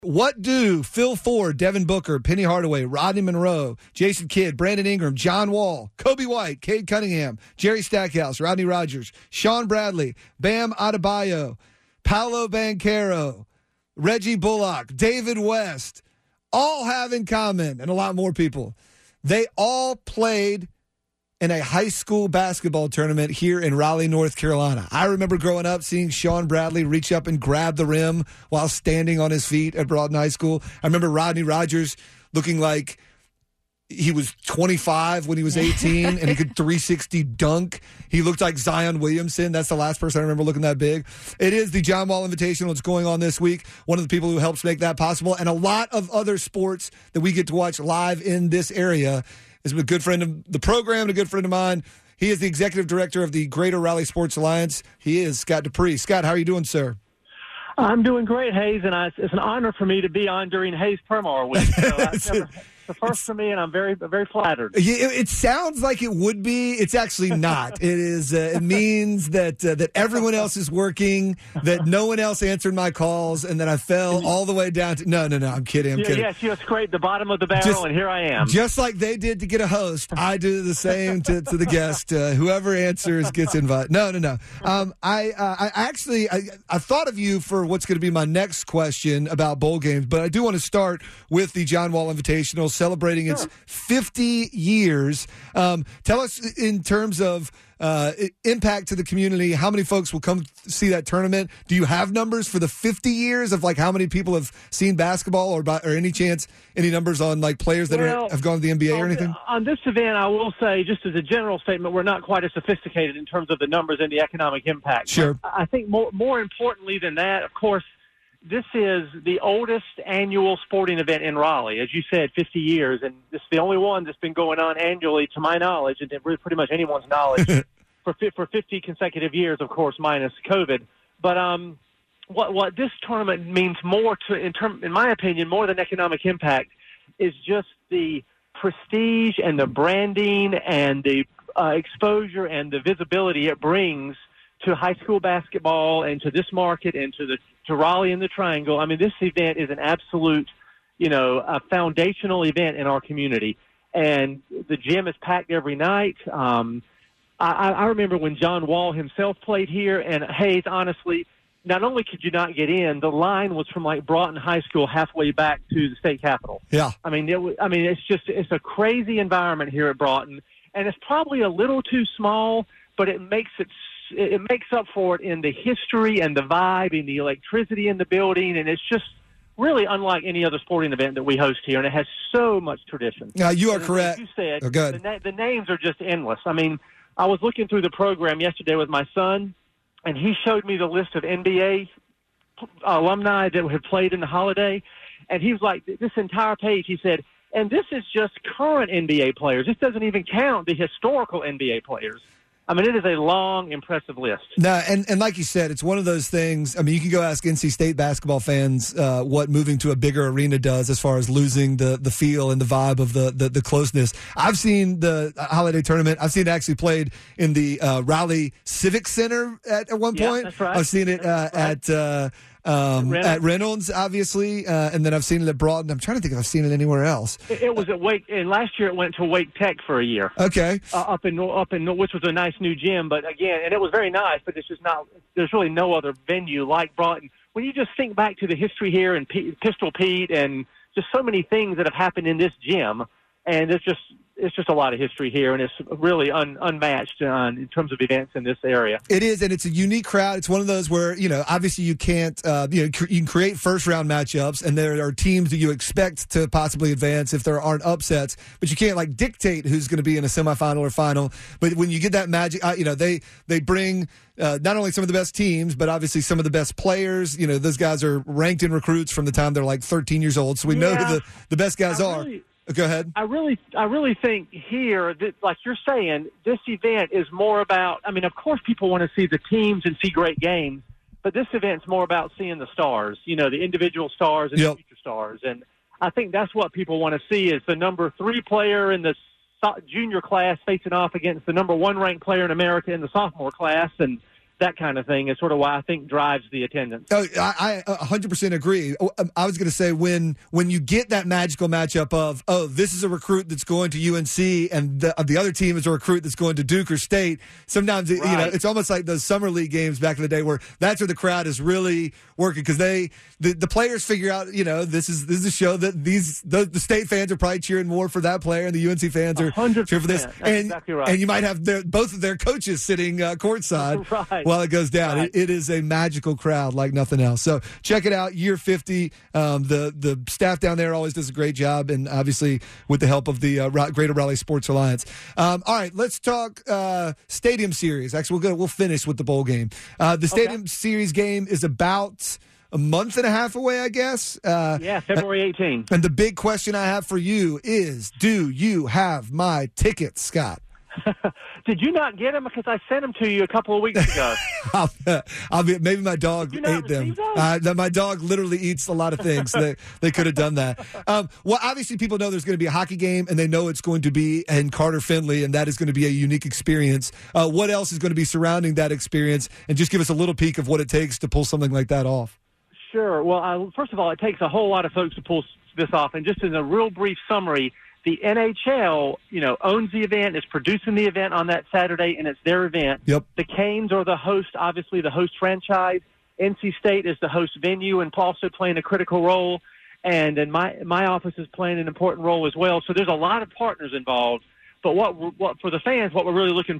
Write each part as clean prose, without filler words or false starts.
What do Phil Ford, Devin Booker, Penny Hardaway, Rodney Monroe, Jason Kidd, Brandon Ingram, John Wall, Kobe White, Cade Cunningham, Jerry Stackhouse, Rodney Rogers, Sean Bradley, Bam Adebayo, Paolo Banchero, Reggie Bullock, David West, all have in common, and a lot more people, they all played in a high school basketball tournament here in Raleigh, North Carolina. I remember growing up seeing Sean Bradley reach up and grab the rim while standing on his feet at Broughton High School. I remember Rodney Rogers looking like he was 25 when he was 18 and he could 360 dunk. He looked like Zion Williamson. That's the last person I remember looking that big. It is the John Wall Invitational. It's going on this week. One of the people who helps make that possible, and a lot of other sports that we get to watch live in this area, is a good friend of the program and a good friend of mine. He is the executive director of the Greater Raleigh Sports Alliance. He is Scott Dupree. Scott, how are you doing, sir? I'm doing great, Hayes, and it's an honor for me to be on during Hayes Permar Week. So it's the first for me, and I'm very, very flattered. It sounds like it would be. It's actually not. It is. It means that everyone else is working, that no one else answered my calls, and that I fell all the way down to. No. I'm kidding. I'm kidding. Yes, you scraped the bottom of the barrel, and here I am. Just like they did to get a host, I do the same to the guest. Whoever answers gets invited. No. I actually thought of you for what's going to be my next question about bowl games, but I do want to start with the John Wall Invitational, celebrating its 50 years. Tell us, in terms of impact to the community, how many folks will come see that tournament? Do you have numbers for the 50 years of like how many people have seen basketball, or any chance, any numbers on like players that have gone to the NBA or anything? On this event, I will say, just as a general statement, we're not quite as sophisticated in terms of the numbers and the economic impact. Sure. But I think more importantly than that, of course, this is the oldest annual sporting event in Raleigh. As you said, 50 years, and this is the only one that's been going on annually, to my knowledge, and pretty much anyone's knowledge, for 50 consecutive years, of course, minus COVID. But what this tournament means more in my opinion, more than economic impact, is just the prestige and the branding and the exposure and the visibility it brings to high school basketball and to this market and to Raleigh and the Triangle. I mean, this event is an absolute, a foundational event in our community. And the gym is packed every night. I remember when John Wall himself played here, and Hayes, honestly, not only could you not get in, the line was from like Broughton High School halfway back to the state capitol. Yeah. It's a crazy environment here at Broughton, and it's probably a little too small, but it makes up for it in the history and the vibe and the electricity in the building, and it's just really unlike any other sporting event that we host here, and it has so much tradition. You are correct. As you said, the names are just endless. I mean, I was looking through the program yesterday with my son, and he showed me the list of NBA alumni that had played in the holiday, and he was like, this entire page, he said, and this is just current NBA players. This doesn't even count the historical NBA players. I mean, it is a long, impressive list. No, and like you said, it's one of those things. I mean, you can go ask NC State basketball fans what moving to a bigger arena does as far as losing the feel and the vibe of the closeness. I've seen the holiday tournament. I've seen it actually played in the Raleigh Civic Center at one point. That's right. I've seen it at Reynolds, obviously, and then I've seen it at Broughton. I'm trying to think if I've seen it anywhere else. It was at Wake, and last year it went to Wake Tech for a year. Okay, up in which was a nice new gym, but again, and it was very nice. But it's just not. There's really no other venue like Broughton. When you just think back to the history here and Pistol Pete and just so many things that have happened in this gym, and it's just a lot of history here, and it's really unmatched in terms of events in this area. It is, and it's a unique crowd. It's one of those where, obviously you can't, you can create first-round matchups, and there are teams that you expect to possibly advance if there aren't upsets, but you can't, dictate who's going to be in a semifinal or final. But when you get that magic, they bring not only some of the best teams, but obviously some of the best players. Those guys are ranked in recruits from the time they're 13 years old, so we know who the best guys are. Go ahead. I really think here that, like you're saying, this event is more about. I mean, of course, people want to see the teams and see great games, but this event's more about seeing the stars. The individual stars and the future stars, and I think that's what people want to see is the number 3 player in the junior class facing off against the number 1 ranked player in America in the sophomore class, and that kind of thing is sort of why I think drives the attendance. Oh, I 100% agree. I was going to say when you get that magical matchup of, oh, this is a recruit that's going to UNC and the other team is a recruit that's going to Duke or State, sometimes it's almost like those summer league games back in the day where that's where the crowd is really working because the players figure out, this is a show that the State fans are probably cheering more for that player and the UNC fans are 100%. cheering for this. That's and, exactly right. And you might have both of their coaches sitting courtside right. while it goes down. Right. It is a magical crowd like nothing else. So check it out, Year 50. The staff down there always does a great job, and obviously with the help of the Greater Raleigh Sports Alliance. All right, let's talk Stadium Series. Actually, we'll finish with the bowl game. The Stadium Series game is about a month and a half away, I guess. February 18th. And the big question I have for you is, do you have my tickets, Scott? Did you not get them? Because I sent them to you a couple of weeks ago. Maybe my dog ate them. My dog literally eats a lot of things. They could have done that. Well, obviously people know there's going to be a hockey game, and they know it's going to be in Carter Finley, and that is going to be a unique experience. What else is going to be surrounding that experience? And just give us a little peek of what it takes to pull something like that off. Sure. Well, first of all, it takes a whole lot of folks to pull this off. And just in a real brief summary, the NHL, owns the event, is producing the event on that Saturday, and it's their event. Yep. The Canes are the host, obviously the host franchise. NC State is the host venue and also playing a critical role. And then my office is playing an important role as well. So there's a lot of partners involved. But what for the fans, what we're really looking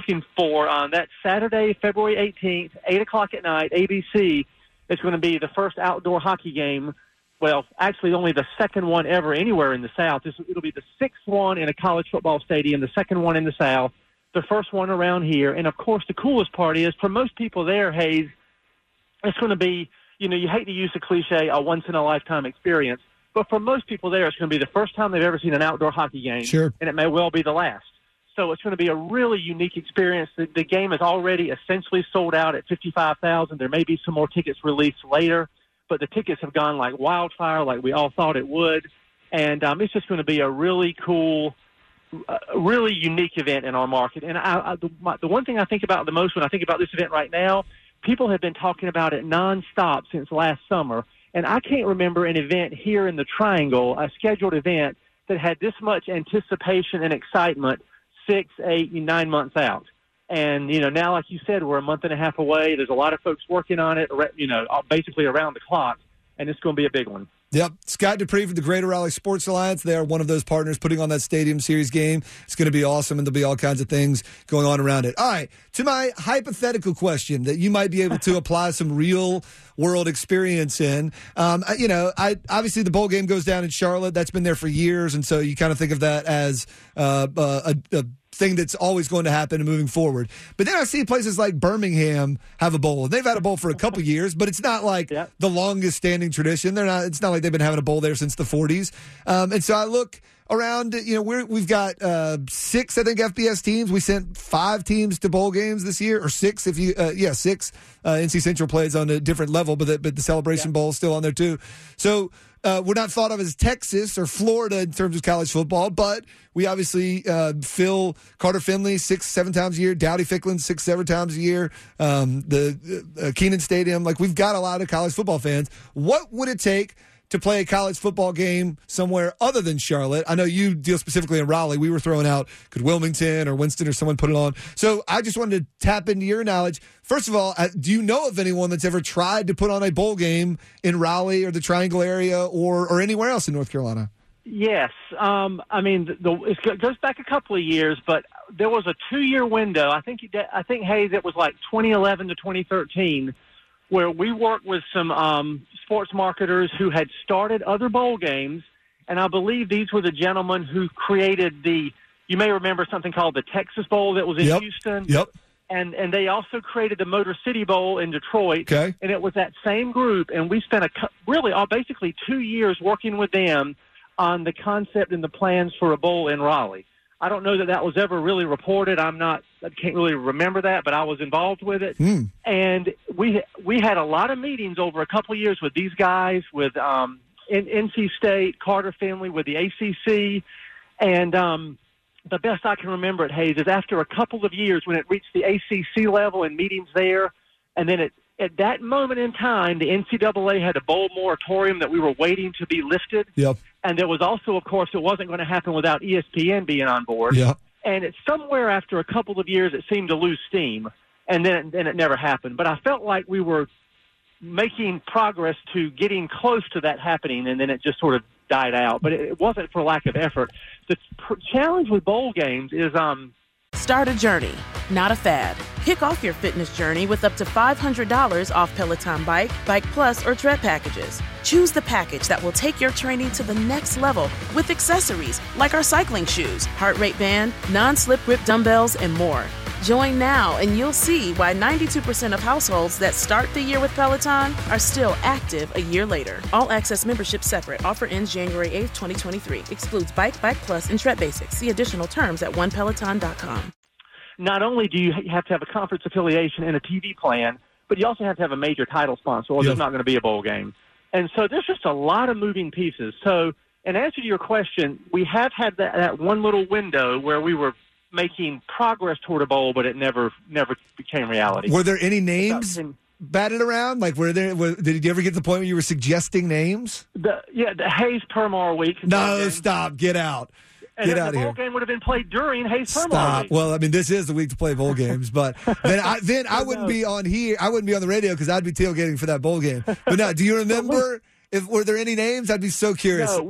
for on that Saturday, February 18th, 8 o'clock at night, ABC, is going to be the first outdoor hockey game. Well, actually only the second one ever anywhere in the South. It'll be the sixth one in a college football stadium, the second one in the South, the first one around here. And, of course, the coolest part is for most people there, Hayes, it's going to be, you hate to use the cliche, a once-in-a-lifetime experience. But for most people there, it's going to be the first time they've ever seen an outdoor hockey game. Sure. And it may well be the last. So it's going to be a really unique experience. The game is already essentially sold out at 55,000. There may be some more tickets released later, but the tickets have gone like wildfire, like we all thought it would. And it's just going to be a really cool, really unique event in our market. And the one thing I think about the most when I think about this event right now, people have been talking about it nonstop since last summer. And I can't remember an event here in the Triangle, a scheduled event, that had this much anticipation and excitement 6, 8, 9 months out. And, now, like you said, we're a month and a half away. There's a lot of folks working on it, basically around the clock, and it's going to be a big one. Yep. Scott Dupree from the Greater Raleigh Sports Alliance. They are one of those partners putting on that Stadium Series game. It's going to be awesome, and there'll be all kinds of things going on around it. All right. To my hypothetical question that you might be able to apply some real-world experience in, obviously the bowl game goes down in Charlotte. That's been there for years, and so you kind of think of that as a thing that's always going to happen and moving forward. But then I see places like Birmingham have a bowl. And they've had a bowl for a couple years, but it's not like the longest standing tradition. It's not like they've been having a bowl there since the 40s. And so I look around, we've got 6, I think, FBS teams. We sent 5 teams to bowl games this year, or 6 if you, 6. NC Central plays on a different level, but the Celebration Bowl is still on there too. So we're not thought of as Texas or Florida in terms of college football, but we obviously fill Carter Finley 6-7 times a year, Dowdy-Ficklin 6-7 times a year, the Kenan Stadium. Like, we've got a lot of college football fans. What would it take to play a college football game somewhere other than Charlotte? I know you deal specifically in Raleigh. We were throwing out, could Wilmington or Winston or someone put it on? So I just wanted to tap into your knowledge. First of all, do you know of anyone that's ever tried to put on a bowl game in Raleigh or the Triangle area or anywhere else in North Carolina? Yes. It goes back a couple of years, but there was a 2-year window. I think, Hayes, it was like 2011 to 2013, where we worked with some sports marketers who had started other bowl games, and I believe these were the gentlemen who created you may remember something called the Texas Bowl that was in Houston. Yep. And they also created the Motor City Bowl in Detroit. Okay. And it was that same group, and we spent basically 2 years working with them on the concept and the plans for a bowl in Raleigh. I don't know that was ever really reported. I can't really remember that, but I was involved with it. And we had a lot of meetings over a couple of years with these guys, with NC State, Carter Finley, with the ACC, and the best I can remember it, Hayes, is after a couple of years when it reached the ACC level and meetings there, and then at that moment in time, the NCAA had a bowl moratorium that we were waiting to be lifted. Yep. And there was also, of course, it wasn't going to happen without ESPN being on board. Yep. And it's somewhere after a couple of years it seemed to lose steam, and then it never happened. But I felt like we were making progress to getting close to that happening, and then it just sort of died out. But it wasn't for lack of effort. The challenge with bowl games is Start a journey, not a fad. Kick off your fitness journey with up to $500 off Peloton Bike, Bike Plus, or Tread packages. Choose the package that will take your training to the next level with accessories like our cycling shoes, heart rate band, non-slip grip dumbbells, and more. Join now and you'll see why 92% of households that start the year with Peloton are still active a year later. All access membership separate. Offer ends January 8th, 2023. Excludes Bike, Bike Plus, and Tread Basics. See additional terms at onepeloton.com. Not only do you have to have a conference affiliation and a TV plan, but you also have to have a major title sponsor, or there's not going to be a bowl game. And so there's just a lot of moving pieces. So in answer to your question, we have had that one little window where we were making progress toward a bowl, but it never became reality. Were there any names batted around? Like, did you ever get to the point where you were suggesting names? The Hayes Permar week. No, stop. Get out. Get out of here. The bowl game would have been played during Hayes Permar Stop. week. Well, I mean, this is the week to play bowl games, but then I wouldn't be on here. I wouldn't be on the radio because I'd be tailgating for that bowl game. But now, do you remember? Were there any names? I'd be so curious. No,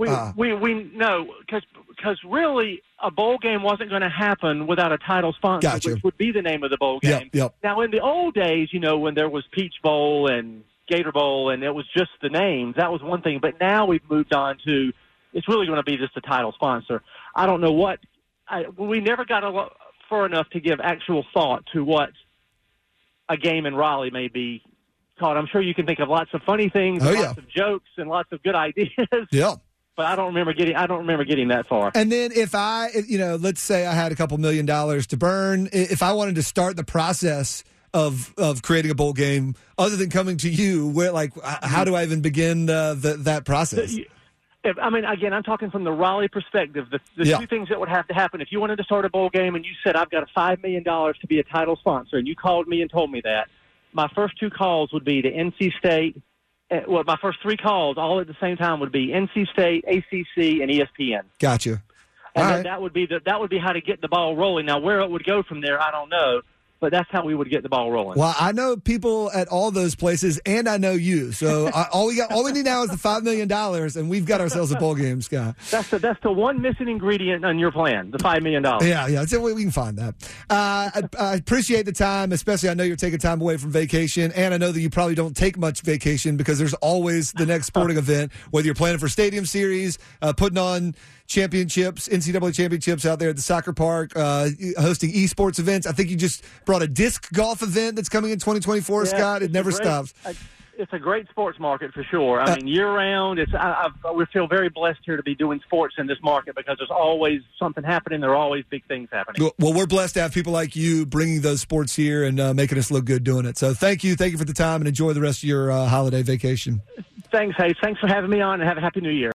because really a bowl game wasn't going to happen without a title sponsor, which would be the name of the bowl game. Yep. Now, in the old days, when there was Peach Bowl and Gator Bowl and it was just the names, that was one thing. But now we've moved on to it's really going to be just a title sponsor. I don't know what we never got far enough to give actual thought to what a game in Raleigh may be called. I'm sure you can think of lots of funny things, lots of jokes, and lots of good ideas. Yeah. But I don't remember getting that far. And then if let's say I had a couple $1 million to burn, if I wanted to start the process of creating a bowl game, other than coming to you, how do I even begin that process? Again, I'm talking from the Raleigh perspective. The two things that would have to happen, if you wanted to start a bowl game and you said, I've got $5 million to be a title sponsor, and you called me and told me that, my first two calls would be to NC State. My first three calls all at the same time would be NC State, ACC, and ESPN. Gotcha. And that would be how to get the ball rolling. Now, where it would go from there, I don't know. But that's how we would get the ball rolling. Well, I know people at all those places, and I know you. So all we need now is the $5 million, and we've got ourselves a bowl game, Scott. That's the one missing ingredient on your plan, the $5 million. Yeah. So we can find that. I appreciate the time, especially I know you're taking time away from vacation, and I know that you probably don't take much vacation because there's always the next sporting event, whether you're planning for Stadium Series, putting on championships, NCAA championships out there at the soccer park, hosting esports events. I think you just brought a disc golf event that's coming in 2024, Scott. It never stops. It's a great sports market for sure. I mean, year-round, we feel very blessed here to be doing sports in this market because there's always something happening. There are always big things happening. Well, we're blessed to have people like you bringing those sports here and making us look good doing it. So thank you. Thank you for the time, and enjoy the rest of your holiday vacation. Thanks, Hayes. Thanks for having me on, and have a Happy New Year.